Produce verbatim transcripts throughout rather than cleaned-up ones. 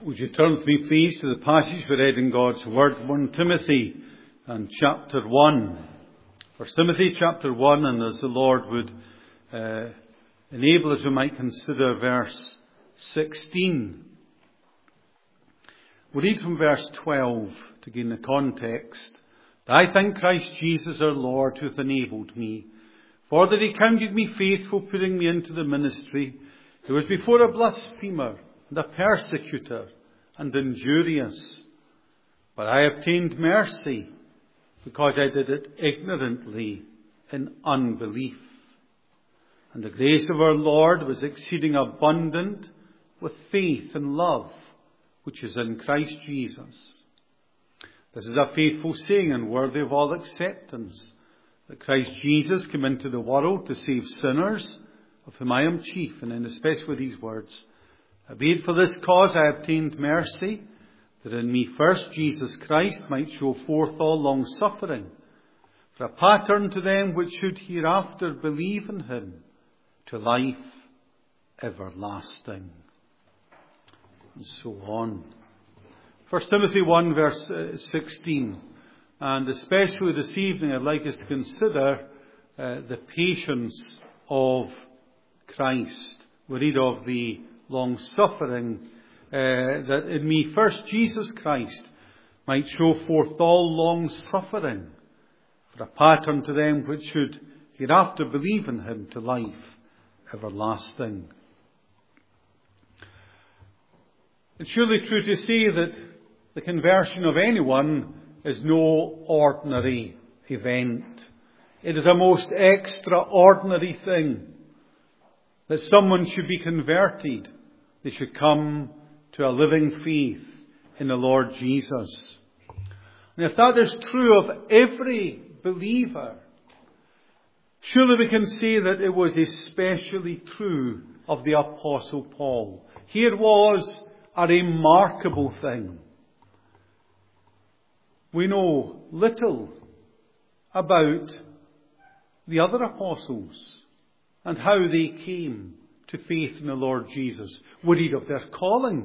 Would you turn with me, please, to the passage we read in God's Word, First Timothy and chapter one. First Timothy chapter one, and as the Lord would uh, enable us, we might consider verse sixteen. We read from verse twelve to gain the context. I thank Christ Jesus our Lord, who hath enabled me, for that he counted me faithful, putting me into the ministry, who was before a blasphemer, and a persecutor, and injurious. But I obtained mercy, because I did it ignorantly in unbelief. And the grace of our Lord was exceeding abundant with faith and love, which is in Christ Jesus. This is a faithful saying and worthy of all acceptance, that Christ Jesus came into the world to save sinners, of whom I am chief, and then especially these words, Albeit for this cause I obtained mercy, that in me first Jesus Christ might show forth all long suffering, for a pattern to them which should hereafter believe in him, to life everlasting. And so on. First Timothy one verse sixteen. And especially this evening I'd like us to consider uh, the patience of Christ. We read of the long suffering, uh, that in me first Jesus Christ might show forth all long suffering, for a pattern to them which should hereafter believe in him, to life everlasting. It's surely true to say that the conversion of anyone is no ordinary event. It is a most extraordinary thing that someone should be converted. They should come to a living faith in the Lord Jesus. And if that is true of every believer, surely we can say that it was especially true of the Apostle Paul. Here was a remarkable thing. We know little about the other apostles and how they came to faith in the Lord Jesus. We read of their calling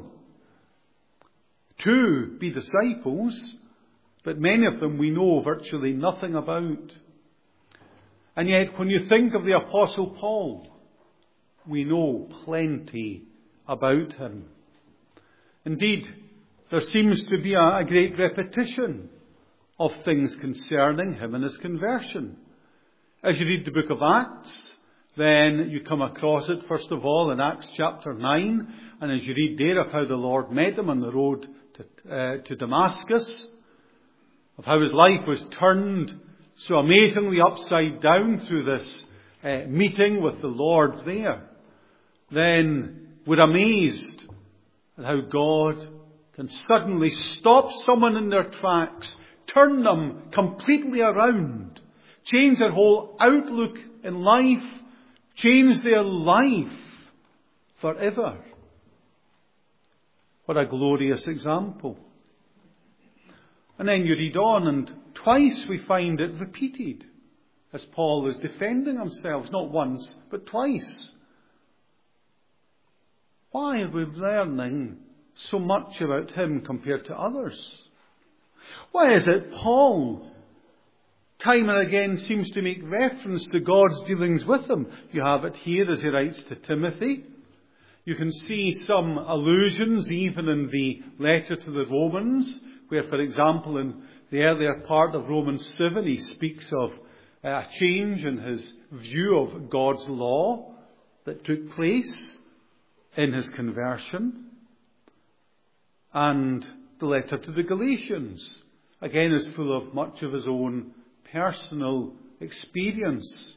to be disciples, but many of them we know virtually nothing about. And yet when you think of the Apostle Paul, we know plenty about him. Indeed, there seems to be a, a great repetition of things concerning him and his conversion. As you read the book of Acts, then you come across it, first of all, in Acts chapter nine. And as you read there of how the Lord met him on the road to, uh, to Damascus, of how his life was turned so amazingly upside down through this uh, meeting with the Lord there, then we're amazed at how God can suddenly stop someone in their tracks, turn them completely around, change their whole outlook in life, change their life forever. What a glorious example. And then you read on, and twice we find it repeated as Paul is defending himself, not once, but twice. Why are we learning so much about him compared to others? Why is it Paul time and again seems to make reference to God's dealings with him? You have it here as he writes to Timothy. You can see some allusions even in the letter to the Romans, where, for example, in the earlier part of Romans seven, he speaks of a change in his view of God's law that took place in his conversion. And the letter to the Galatians, again, is full of much of his own personal experience.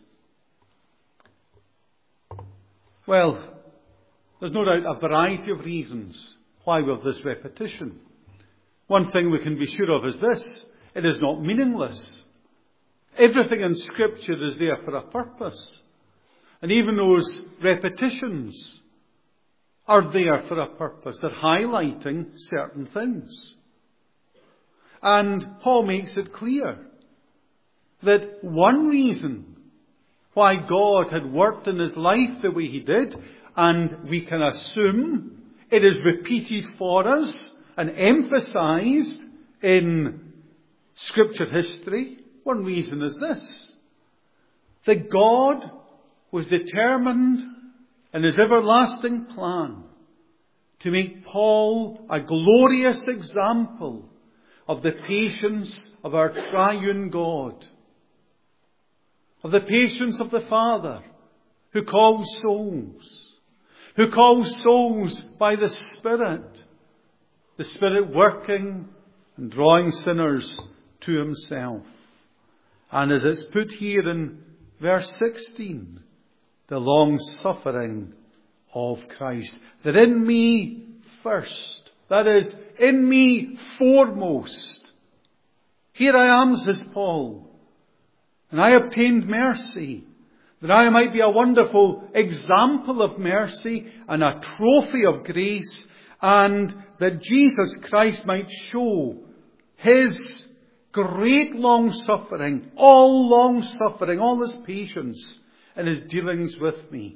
Well, there's no doubt a variety of reasons why we have this repetition. One thing we can be sure of is this: it is not meaningless. Everything in Scripture is there for a purpose. And even those repetitions are there for a purpose. They're highlighting certain things. And Paul makes it clear that one reason why God had worked in his life the way he did, and we can assume It is repeated for us and emphasized in Scripture history. One reason is this: that God was determined in His everlasting plan to make Paul a glorious example of the patience of our triune God, of the patience of the Father who calls souls, who calls souls by the Spirit, the Spirit working and drawing sinners to Himself. And as it's put here in verse sixteen, the long suffering of Christ, that in me first, that is, in me foremost. Here I am, says Paul, and I obtained mercy, that I might be a wonderful example of mercy and a trophy of grace, and that Jesus Christ might show His great long suffering, all long suffering, all His patience in His dealings with me.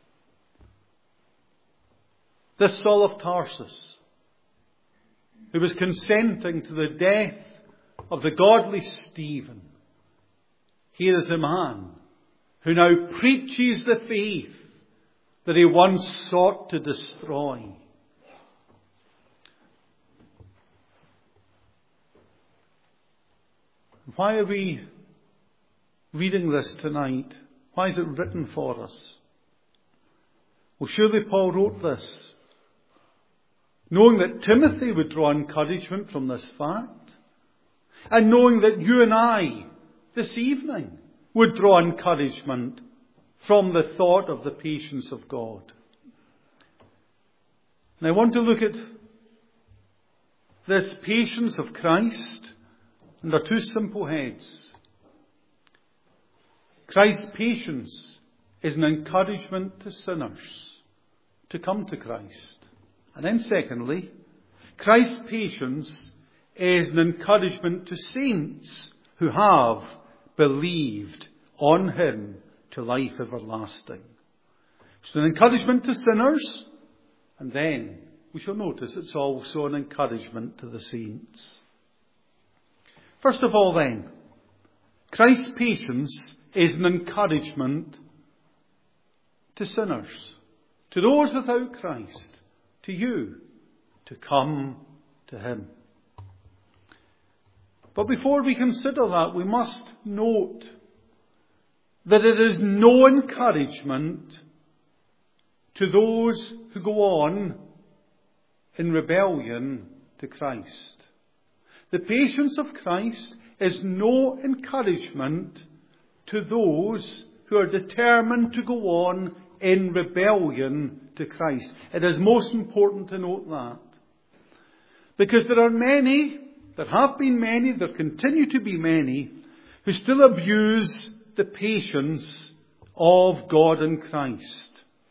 This Saul of Tarsus, who was consenting to the death of the godly Stephen, here is a man who now preaches the faith that he once sought to destroy. Why are we reading this tonight? Why is it written for us? Well, surely Paul wrote this knowing that Timothy would draw encouragement from this fact, and knowing that you and I this evening would draw encouragement from the thought of the patience of God. And I want to look at this patience of Christ under two simple heads. Christ's patience is an encouragement to sinners to come to Christ. And then secondly, Christ's patience is an encouragement to saints who have believed on Him to life everlasting. It's an encouragement to sinners, and then we shall notice it's also an encouragement to the saints. First of all then, Christ's patience is an encouragement to sinners, to those without Christ, to you, to come to Him. But before we consider that, we must note that it is no encouragement to those who go on in rebellion to Christ. The patience of Christ is no encouragement to those who are determined to go on in rebellion to Christ. It is most important to note that. Because there are many, there have been many, there continue to be many, who still abuse the patience of God in Christ.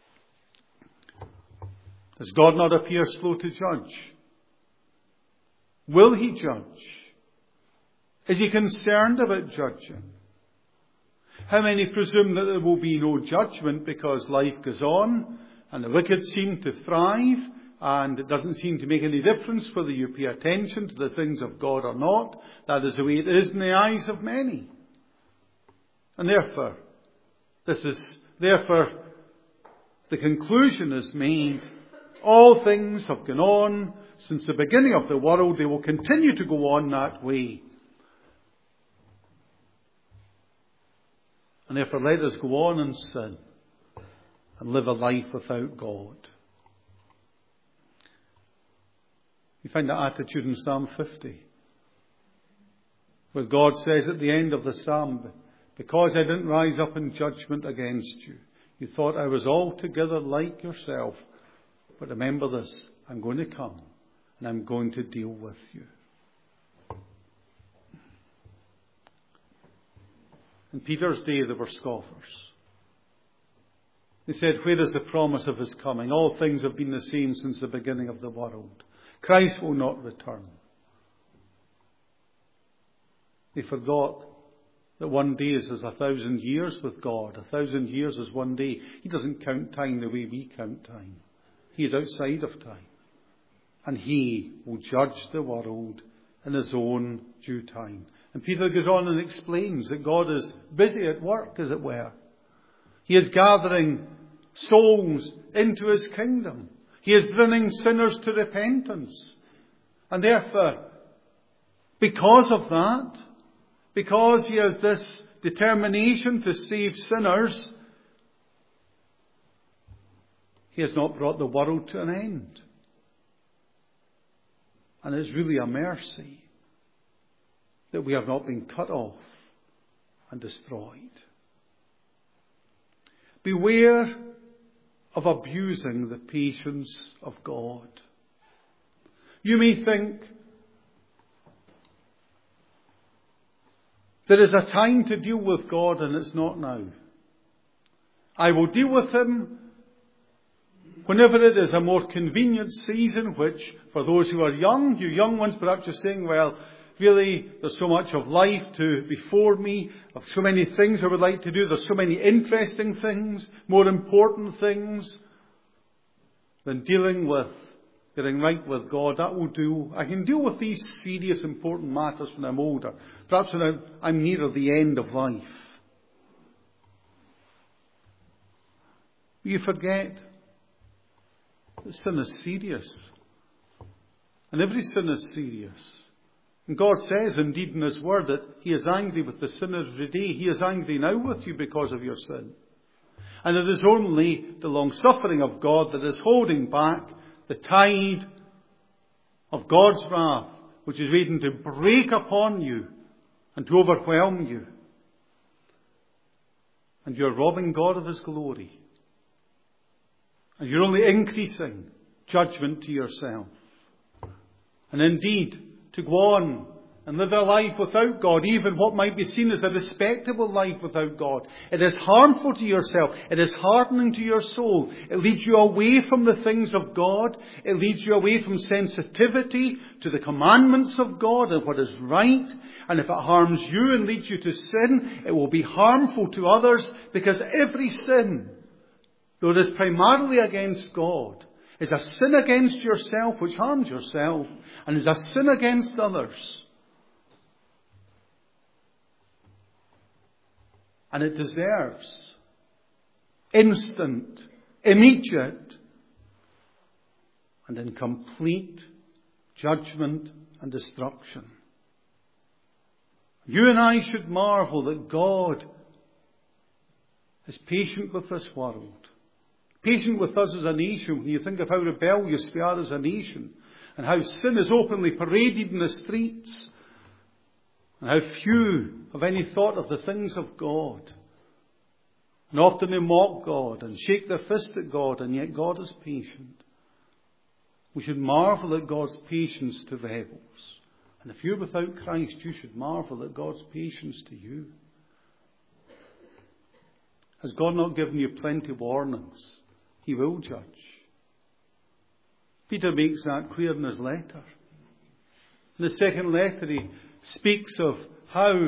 Does God not appear slow to judge? Will He judge? Is He concerned about judging? How many presume that there will be no judgment because life goes on and the wicked seem to thrive and it doesn't seem to make any difference whether you pay attention to the things of God or not? That is the way it is in the eyes of many. And therefore, this is, therefore, the conclusion is made, all things have gone on since the beginning of the world, they will continue to go on that way. And therefore let us go on and sin and live a life without God. You find that attitude in Psalm fifty, where God says at the end of the psalm, because I didn't rise up in judgment against you, you thought I was altogether like yourself. But remember this, I'm going to come and I'm going to deal with you. In Peter's day, there were scoffers. They said, where is the promise of His coming? All things have been the same since the beginning of the world. Christ will not return. They forgot that one day is as a thousand years with God. A thousand years is one day. He doesn't count time the way we count time. He is outside of time. and he will judge the world in his own due time. And Peter goes on and explains that God is busy at work, as it were. He is gathering souls into his kingdom. He is bringing sinners to repentance. And therefore, because of that, because he has this determination to save sinners, he has not brought the world to an end. And it's really a mercy that we have not been cut off and destroyed. Beware of abusing the patience of God. You may think there is a time to deal with God and it's not now. I will deal with him whenever it is a more convenient season, which for those who are young, you young ones, perhaps you're saying, well, really, there's so much of life to before me, of so many things I would like to do. There's so many interesting things, more important things than dealing with getting right with God. That will do. I can deal with these serious, important matters when I'm older. Perhaps when I'm nearer the end of life. You forget that sin is serious. And every sin is serious. And God says indeed in his word that he is angry with the sinners every day. He is angry now with you because of your sin. And it is only the long suffering of God that is holding back the tide of God's wrath, which is waiting to break upon you and to overwhelm you. And you're robbing God of his glory. And you're only increasing judgment to yourself. And indeed, to go on and live a life without God, even what might be seen as a respectable life without God, it is harmful to yourself. It is hardening to your soul. It leads you away from the things of God. It leads you away from sensitivity to the commandments of God and what is right. And if it harms you and leads you to sin, it will be harmful to others, because every sin, though it is primarily against God, is a sin against yourself which harms yourself, and is a sin against others. And it deserves instant, immediate, and in complete judgment and destruction. You and I should marvel that God is patient with this world. Patient with us as a nation. When you think of how rebellious we are as a nation, and how sin is openly paraded in the streets, and how few have any thought of the things of God. And often they mock God and shake their fist at God, and yet God is patient. We should marvel at God's patience to rebels. And if you're without Christ, you should marvel at God's patience to you. Has God not given you plenty of warnings? He will judge. Peter makes that clear in his letter. In the second letter, he speaks of how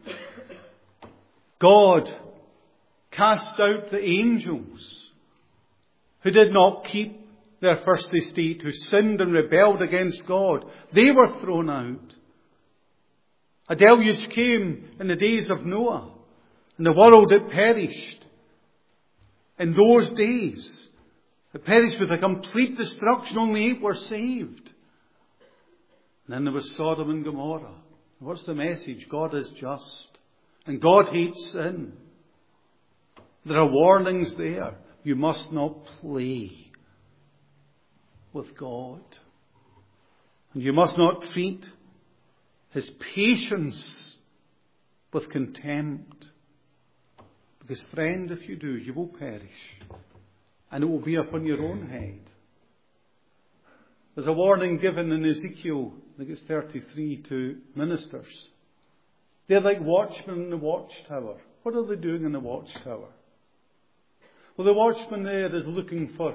God cast out the angels who did not keep their first estate, who sinned and rebelled against God. They were thrown out. A deluge came in the days of Noah, and the world had perished. In those days, it perished with a complete destruction. Only eight were saved. And then there was Sodom and Gomorrah. What's the message? God is just. And God hates sin. There are warnings there. You must not play with God. And you must not treat his patience with contempt. Because, friend, if you do, you will perish. And it will be upon your own head. There's a warning given in Ezekiel, I think it's thirty-three, to ministers. They're like watchmen in the watchtower. What are they doing in the watchtower? Well, the watchman there is looking for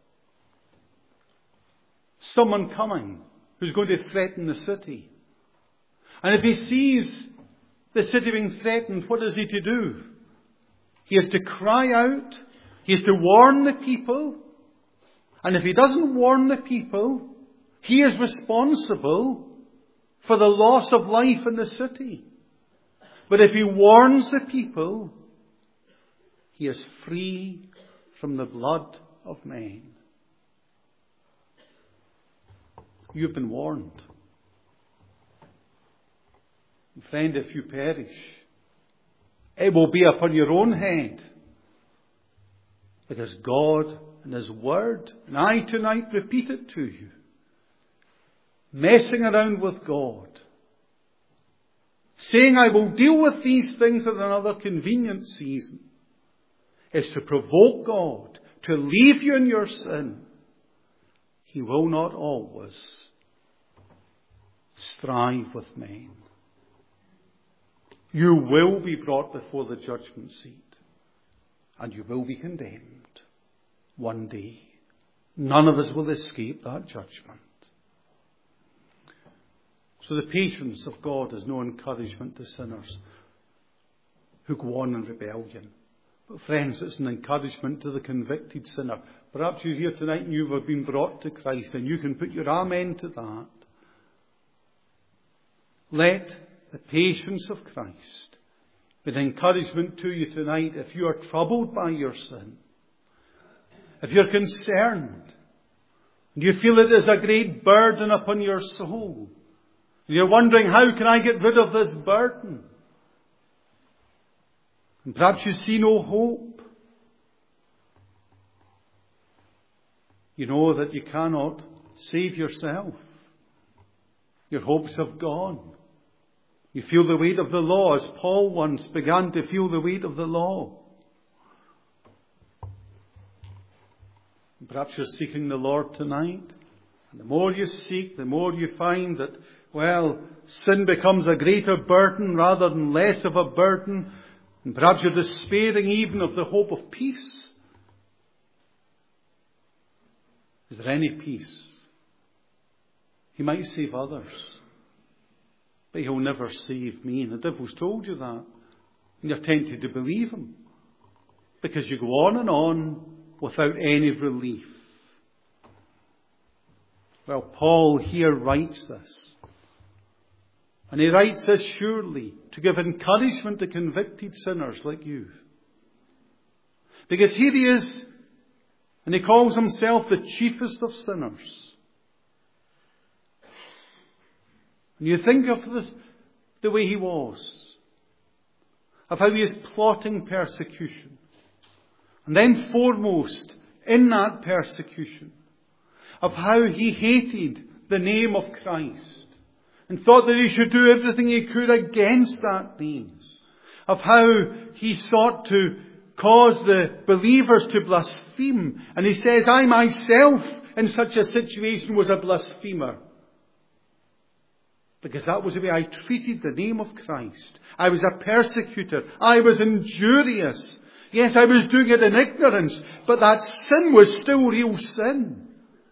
someone coming who's going to threaten the city. And if he sees the city being threatened, what is he to do? He has to cry out. He has to warn the people. And if he doesn't warn the people, He is responsible for the loss of life in the city. But if he warns the people, he is free from the blood of men. You've been warned. Friend, if you perish, it will be upon your own head. Because God and His Word, and I tonight repeat it to you, messing around with God, saying I will deal with these things at another convenient season, is to provoke God to leave you in your sin. He will not always strive with men. You will be brought before the judgment seat, and you will be condemned one day. None of us will escape that judgment. So the patience of God is no encouragement to sinners who go on in rebellion. But friends, it's an encouragement to the convicted sinner. Perhaps you're here tonight and you have been brought to Christ, and you can put your amen to that. Let the patience of Christ be an encouragement to you tonight if you are troubled by your sin. If you're concerned, and you feel it is a great burden upon your soul, and you're wondering, how can I get rid of this burden? And perhaps you see no hope. You know that you cannot save yourself. Your hopes have gone. You feel the weight of the law, as Paul once began to feel the weight of the law. And perhaps you're seeking the Lord tonight. And the more you seek, the more you find that, well, sin becomes a greater burden rather than less of a burden. And perhaps you're despairing even of the hope of peace. Is there any peace? He might save others, but He'll never save me. And the devil's told you that. And you're tempted to believe him, because you go on and on without any relief. Well, Paul here writes this. And he writes this surely to give encouragement to convicted sinners like you. Because here he is, and he calls himself the chiefest of sinners. And you think of the, the way he was, of how he is plotting persecution. And then foremost, in that persecution, of how he hated the name of Christ and thought that he should do everything he could against that name. Of how he sought to cause the believers to blaspheme. And he says, I myself in such a situation was a blasphemer. Because that was the way I treated the name of Christ. I was a persecutor. I was injurious. Yes, I was doing it in ignorance. But that sin was still real sin.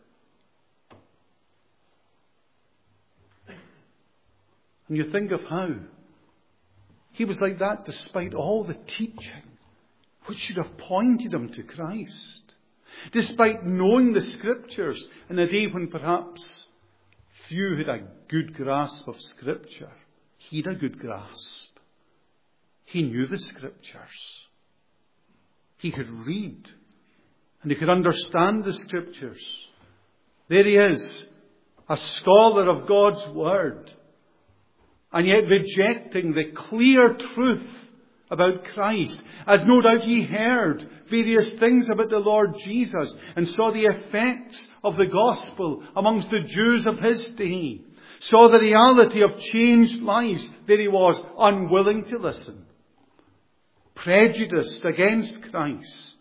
And you think of how he was like that despite all the teaching which should have pointed him to Christ. Despite knowing the Scriptures in a day when perhaps few had a good grasp of Scripture, he had a good grasp. He knew the Scriptures. He could read and he could understand the Scriptures. There he is, a scholar of God's Word, and yet rejecting the clear truth about Christ, as no doubt he heard various things about the Lord Jesus and saw the effects of the gospel amongst the Jews of his day, saw the reality of changed lives. There he was, unwilling to listen, prejudiced against Christ.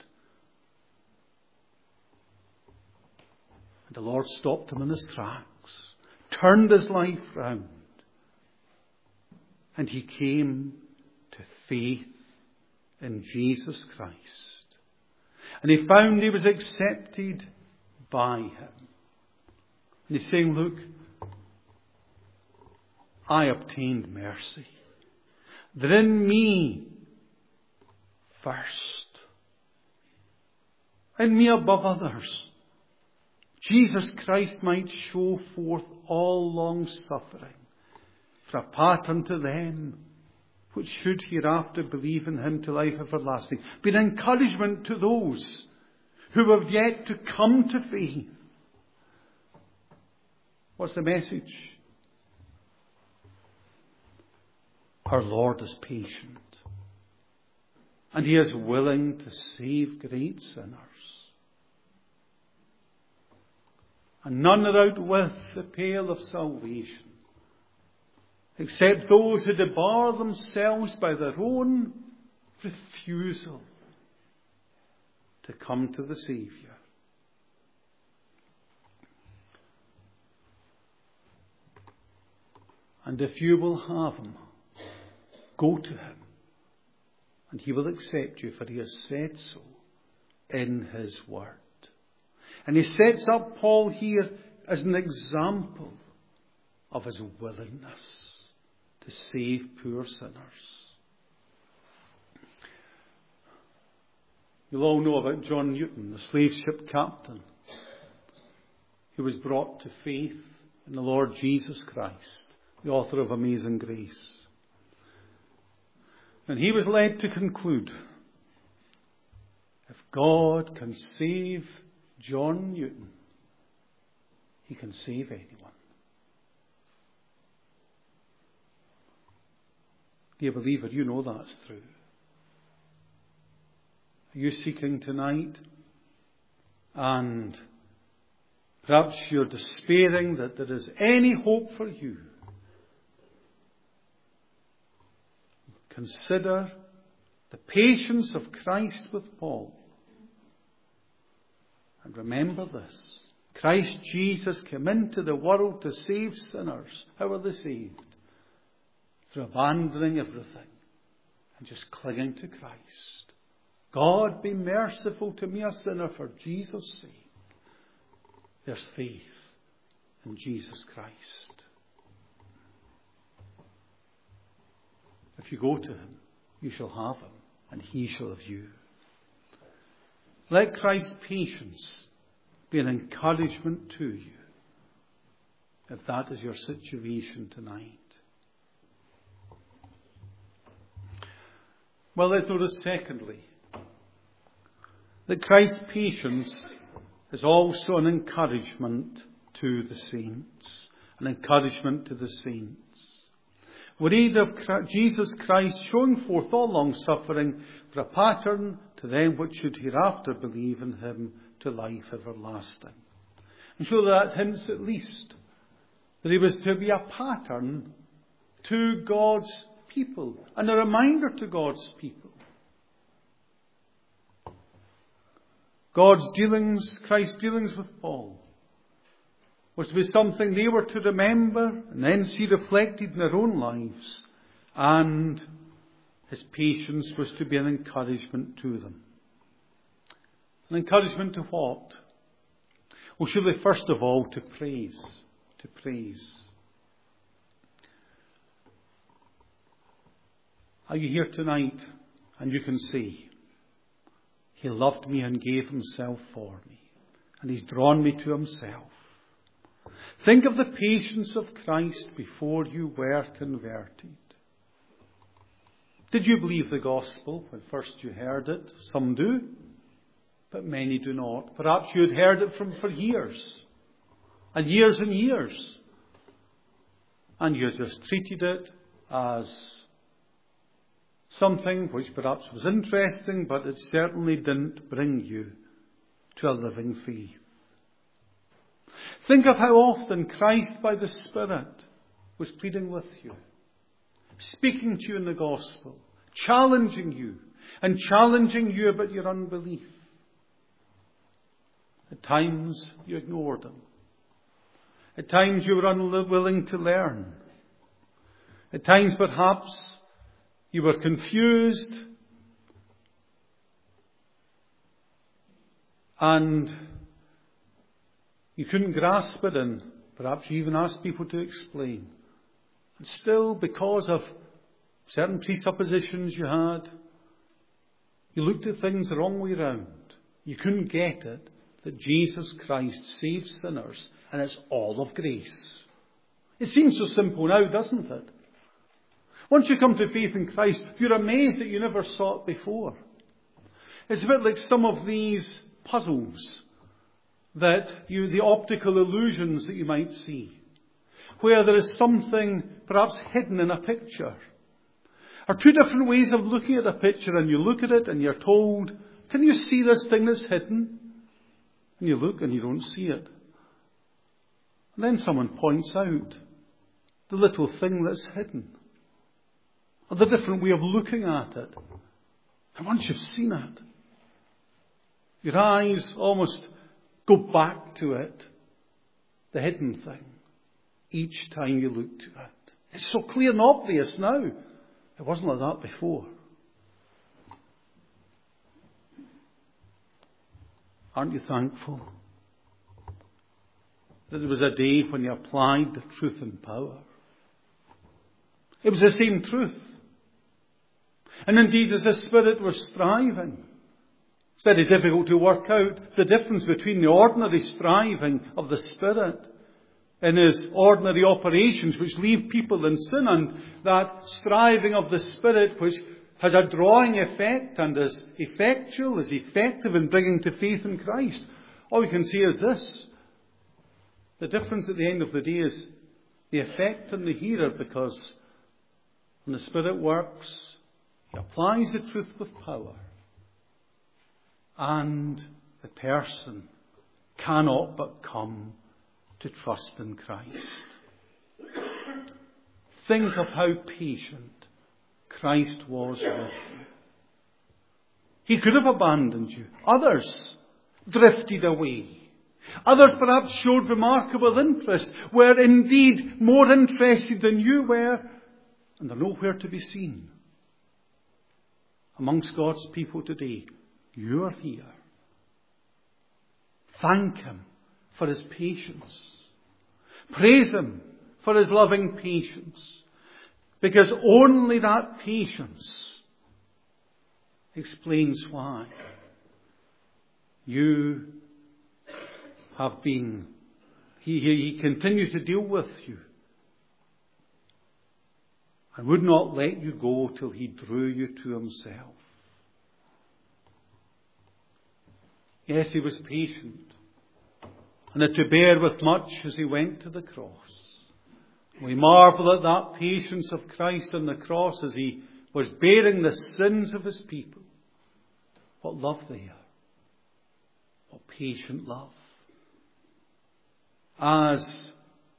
And the Lord stopped him in his tracks, turned his life round, and he came to faith in Jesus Christ. And he found he was accepted by him. And he's saying, look, I obtained mercy. That in me first, in me above others, Jesus Christ might show forth all long suffering for a pattern to them which should hereafter believe in him to life everlasting, be an encouragement to those who have yet to come to faith. What's the message? Our Lord is patient, and he is willing to save great sinners. And none are out with the pale of salvation, except those who debar themselves by their own refusal to come to the Saviour. And if you will have him, go to him, and he will accept you, for he has said so in his word. And he sets up Paul here as an example of his willingness to save poor sinners. You'll all know about John Newton, the slave ship captain, who was brought to faith in the Lord Jesus Christ, the author of Amazing Grace. And he was led to conclude, if God can save John Newton, he can save anyone. Dear believer, you know that's true. Are you seeking tonight? And perhaps you're despairing that there is any hope for you. Consider the patience of Christ with Paul. And remember this. Christ Jesus came into the world to save sinners. How are they saved? Through abandoning everything and just clinging to Christ. God, be merciful to me, a sinner, for Jesus' sake. There's faith in Jesus Christ. If you go to him, you shall have him, and he shall have you. Let Christ's patience be an encouragement to you, if that is your situation tonight. Well, let's notice secondly, that Christ's patience is also an encouragement to the saints. An encouragement to the saints. We read of Jesus Christ showing forth all long suffering for a pattern to them which should hereafter believe in him to life everlasting. And so that hints at least that he was to be a pattern to God's people and a reminder to God's people. God's dealings, Christ's dealings with Paul, was to be something they were to remember and then see reflected in their own lives. And his patience was to be an encouragement to them. An encouragement to what? Well, surely first of all to praise. To praise. Are you here tonight and you can see, he loved me and gave himself for me. And he's drawn me to himself. Think of the patience of Christ before you were converted. Did you believe the gospel when first you heard it? Some do, but many do not. Perhaps you had heard it from for years, and years and years, and you just treated it as something which perhaps was interesting, but it certainly didn't bring you to a living faith. Think of how often Christ by the Spirit was pleading with you, speaking to you in the gospel, challenging you, and challenging you about your unbelief. At times you ignored him. At times you were unwilling to learn. At times perhaps you were confused and you couldn't grasp it, and perhaps you even asked people to explain. And still, because of certain presuppositions you had, you looked at things the wrong way round. You couldn't get it. that Jesus Christ saves sinners, and it's all of grace. It seems so simple now, doesn't it? Once you come to faith in Christ, you're amazed that you never saw it before. It's a bit like some of these puzzles that you, the optical illusions that you might see, where there is something perhaps hidden in a picture. Or two different ways of looking at a picture, and you look at it and you're told, can you see this thing that's hidden? And you look and you don't see it. And then someone points out the little thing that's hidden, or the different way of looking at it. And once you've seen it, your eyes almost go back to it, the hidden thing, each time you look to it. It's so clear and obvious now. It wasn't like that before. Aren't you thankful that there was a day when you applied the truth and power? It was the same truth. And indeed, as the Spirit was striving, it's very difficult to work out the difference between the ordinary striving of the Spirit in His ordinary operations, which leave people in sin, and that striving of the Spirit which has a drawing effect and is effectual, is effective in bringing to faith in Christ. All we can see is this. The difference at the end of the day is the effect on the hearer, because when the Spirit works, He applies the truth with power, and the person cannot but come to trust in Christ. Think of how patient Christ was with you. He could have abandoned you. Others drifted away. Others perhaps showed remarkable interest, were indeed more interested than you were, and they're nowhere to be seen. Amongst God's people today, you are here. Thank Him for His patience. Praise Him for His loving patience. Because only that patience explains why you have been, He, he continued to deal with you and would not let you go till He drew you to Himself. Yes, He was patient, and had to bear with much as He went to the cross. We marvel at that patience of Christ on the cross as He was bearing the sins of His people. What love there. What patient love. As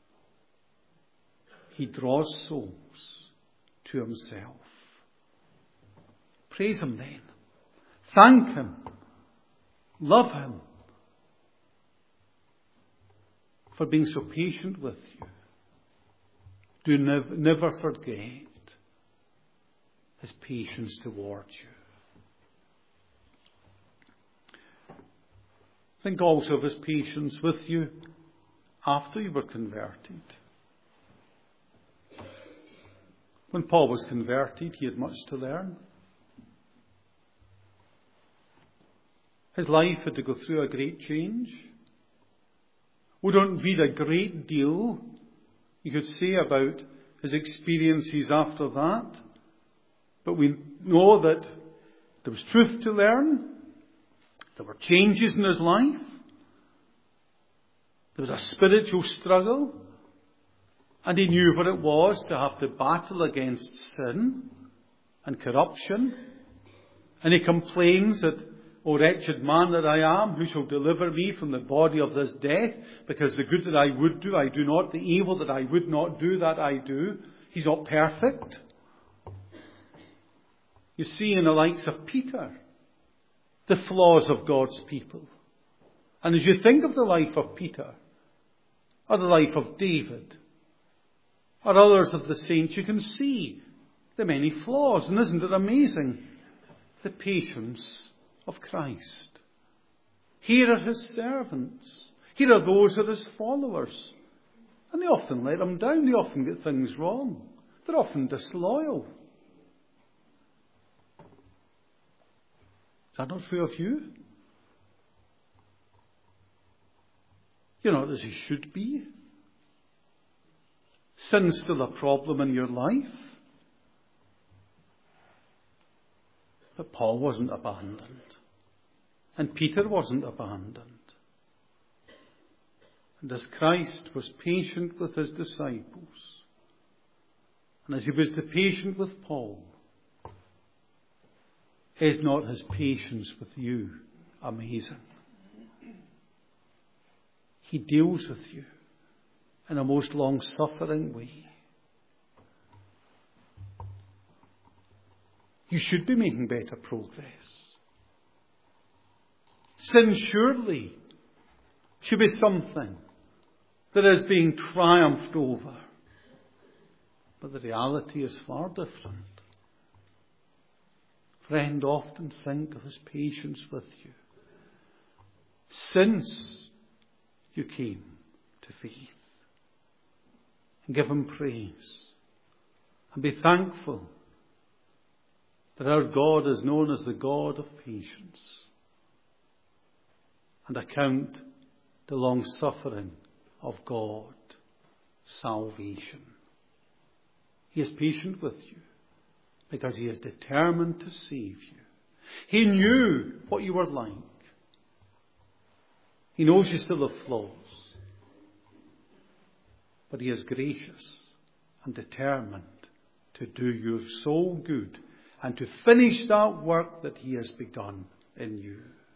He draws souls to Himself. Praise Him then. Thank Him. Love Him for being so patient with you. Do nev- never forget His patience towards you. Think also of His patience with you after you were converted. When Paul was converted, he had much to learn. His life had to go through a great change. We don't read a great deal, you could say, about his experiences after that. But we know that there was truth to learn. There were changes in his life. There was a spiritual struggle. And he knew what it was to have to battle against sin and corruption. And he complains that, O wretched man that I am, who shall deliver me from the body of this death? Because the good that I would do, I do not. The evil that I would not do, that I do. He's not perfect. You see in the likes of Peter the flaws of God's people. And as you think of the life of Peter, or the life of David, or others of the saints, you can see the many flaws. And isn't it amazing? The patience of Christ. Here are His servants. Here are those who are His followers. And they often let Him down. They often get things wrong. They're often disloyal. Is that not true of you? You're not as you should be. Sin's still a problem in your life. But Paul wasn't abandoned. And Peter wasn't abandoned. And as Christ was patient with his disciples, and as he was patient with Paul, is not his patience with you amazing? He deals with you in a most long-suffering way. You should be making better progress. Sin surely should be something that is being triumphed over. But the reality is far different. Friend, often think of his patience with you since you came to faith. And give him praise. And be thankful that our God is known as the God of patience. And account the long suffering of God, salvation. He is patient with you because he is determined to save you. He knew what you were like. He knows you still have flaws. But he is gracious and determined to do your soul good and to finish that work that he has begun in you.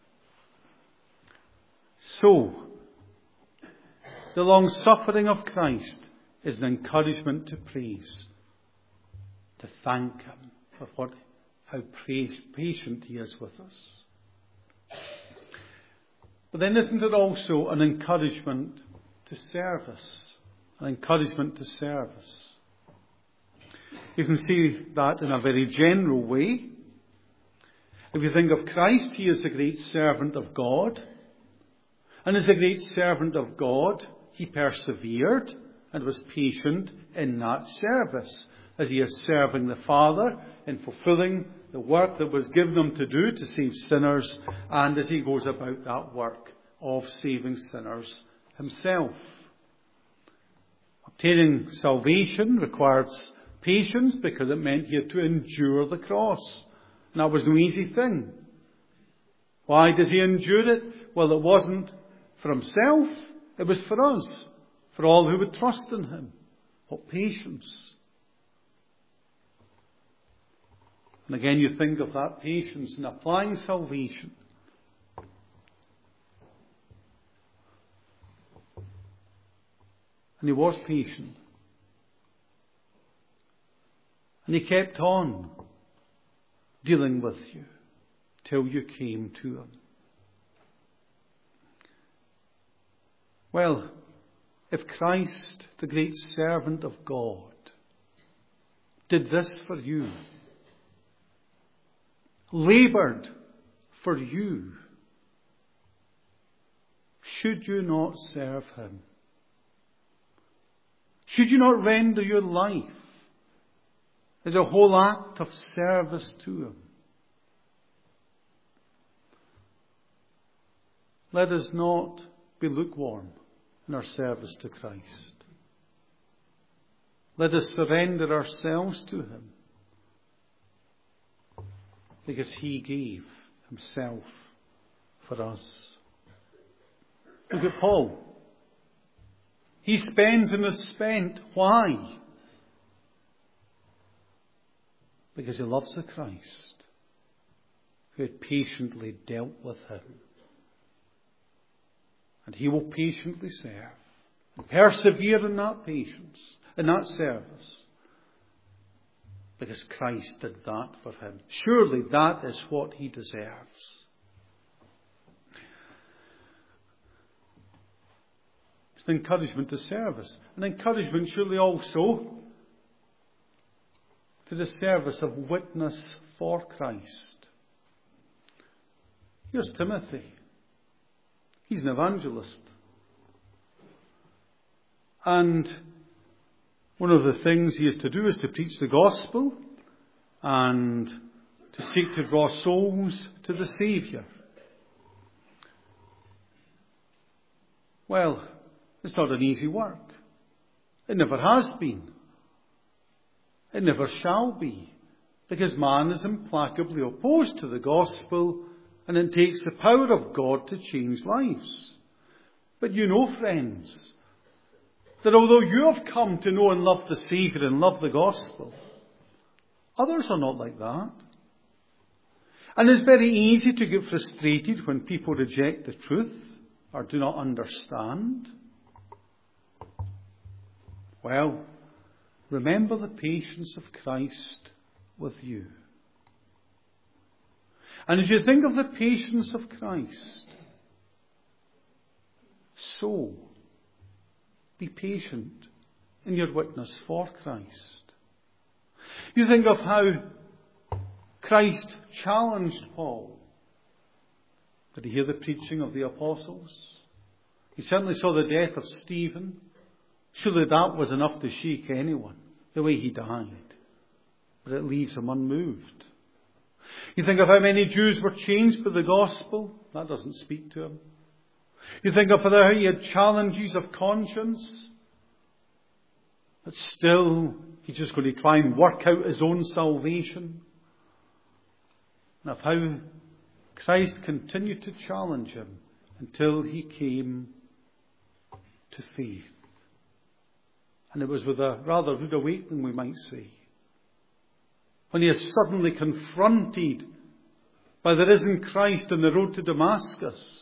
So, the long suffering of Christ is an encouragement to praise, to thank him for what, how patient he is with us. But then isn't it also an encouragement to service? An encouragement to service. You can see that in a very general way. If you think of Christ, he is a great servant of God. And as a great servant of God, he persevered and was patient in that service, as he is serving the Father in fulfilling the work that was given him to do to save sinners, and as he goes about that work of saving sinners himself. Obtaining salvation requires patience because it meant he had to endure the cross. And that was no easy thing. Why does he endure it? Well, it wasn't for himself. It was for us. For all who would trust in him. What patience. And again, you think of that patience in applying salvation. And he was patient. And he kept on dealing with you till you came to him. Well, if Christ, the great servant of God, did this for you, laboured for you, should you not serve him? Should you not render your life as a whole act of service to him? Let us not be lukewarm in our service to Christ. Let us surrender ourselves to him, because he gave himself for us. Look at Paul. He spends and is spent. Why? Because he loves the Christ who had patiently dealt with him. And he will patiently serve and persevere in that patience, in that service. Because Christ did that for him. Surely that is what he deserves. It's an encouragement to service. An encouragement surely also to the service of witness for Christ. Here's Timothy. He's an evangelist. And one of the things he is to do is to preach the gospel and to seek to draw souls to the Saviour. Well, It's not an easy work. It never has been. It never shall be. Because man is implacably opposed to the gospel, and it takes the power of God to change lives. But you know, friends, that although you have come to know and love the Saviour and love the gospel, others are not like that. And it's very easy to get frustrated when people reject the truth or do not understand. Well, remember the patience of Christ with you. And as you think of the patience of Christ, so be patient in your witness for Christ. You think of how Christ challenged Paul. Did he hear the preaching of the apostles? He certainly saw the death of Stephen. Surely that was enough to shake anyone, the way he died. But it leaves him unmoved. You think of how many Jews were changed by the gospel. That doesn't speak to him. You think of how he had challenges of conscience. But still, he's just going to try and work out his own salvation. And of how Christ continued to challenge him until he came to faith. And it was with a rather rude awakening, we might say. When he is suddenly confronted by the risen Christ on the road to Damascus.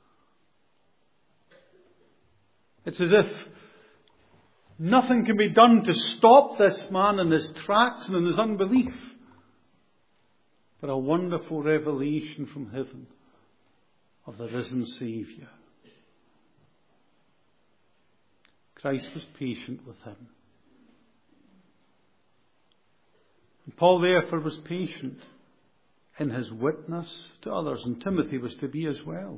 It's as if nothing can be done to stop this man in his tracks and in his unbelief. But a wonderful revelation from heaven of the risen Saviour. Christ was patient with him. And Paul therefore was patient in his witness to others, and Timothy was to be as well.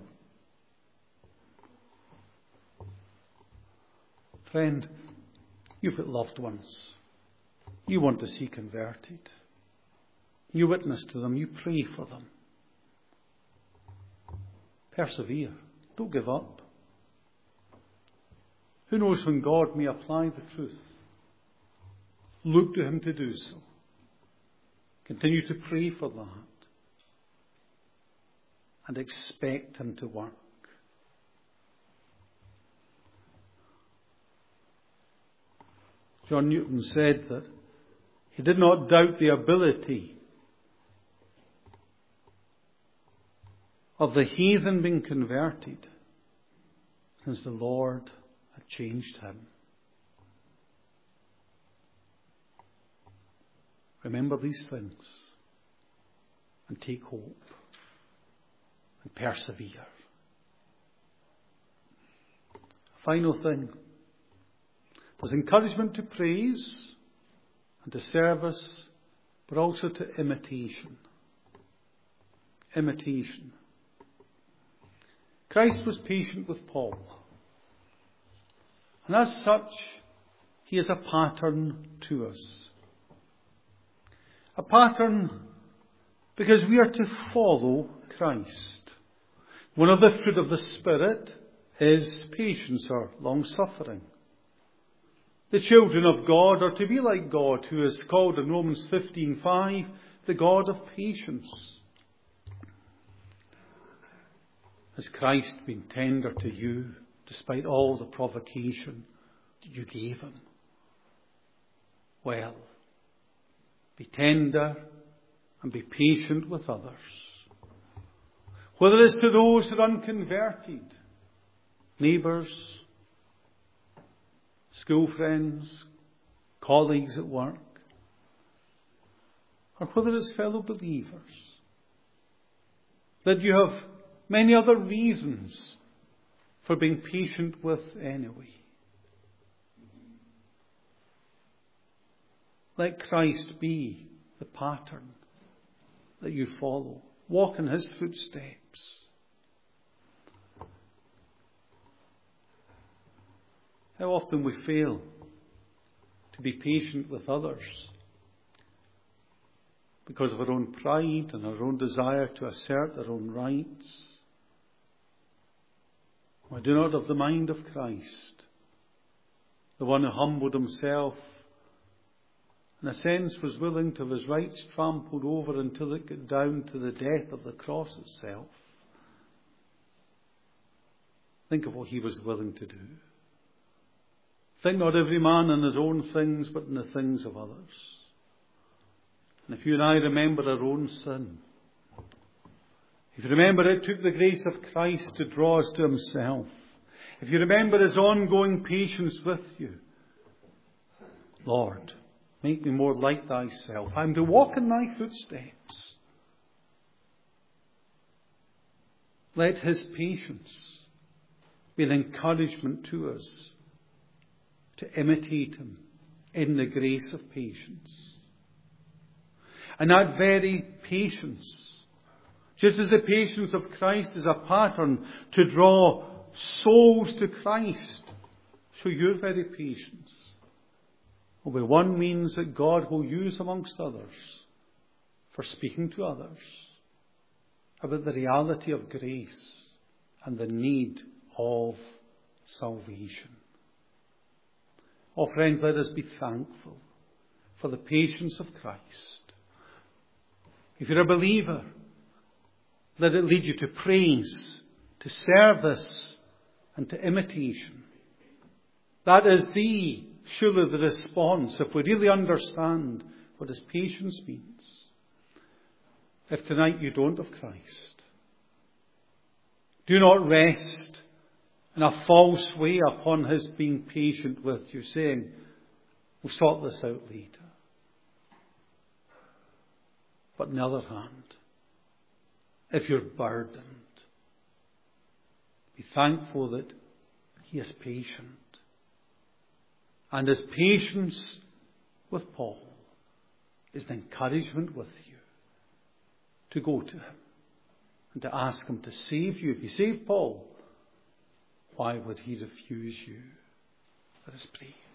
Friend, you've got loved ones you want to see converted. You witness to them, you pray for them. Persevere. Don't give up. Who knows when God may apply the truth? Look to him to do so. Continue to pray for that. And expect him to work. John Newton said that he did not doubt the ability of the heathen being converted, since the Lord had changed him. Remember these things and take hope and persevere. Final thing. There's encouragement to praise and to service, but also to imitation. Imitation. Christ was patient with Paul. And as such, he is a pattern to us. A pattern because we are to follow Christ. One of the fruit of the Spirit is patience or long-suffering. The children of God are to be like God, who is called in Romans fifteen five, the God of patience. Has Christ been tender to you, despite all the provocation that you gave him? Well, be tender and be patient with others. Whether it's to those who are unconverted, neighbours, school friends, colleagues at work, or whether it's fellow believers, that you have many other reasons for being patient with anyway. Let Christ be the pattern that you follow. Walk in his footsteps. How often we fail to be patient with others because of our own pride and our own desire to assert our own rights. We do not have the mind of Christ the one who humbled himself, in a sense was willing to have his rights trampled over until it got down to the death of the cross itself. Think of what he was willing to do. Think not every man in his own things, but in the things of others. And if you and I remember our own sin, if you remember it took the grace of Christ to draw us to himself, if you remember his ongoing patience with you, Lord, make me more like thyself. I am to walk in thy footsteps. Let his patience be an encouragement to us to imitate him in the grace of patience. And that very patience, just as the patience of Christ is a pattern to draw souls to Christ, so your very patience will be one means that God will use amongst others for speaking to others about the reality of grace and the need of salvation. Oh, friends, let us be thankful for the patience of Christ. If you're a believer, let it lead you to praise, to service, and to imitation. That is the, surely the response, if we really understand what his patience means. If tonight you don't have Christ, do not rest in a false way upon his being patient with you, saying, we'll sort this out later. But on the other hand, if you're burdened, be thankful that he is patient. And his patience with Paul is an encouragement with you to go to him and to ask him to save you. If he saved Paul, why would he refuse you? Let us pray.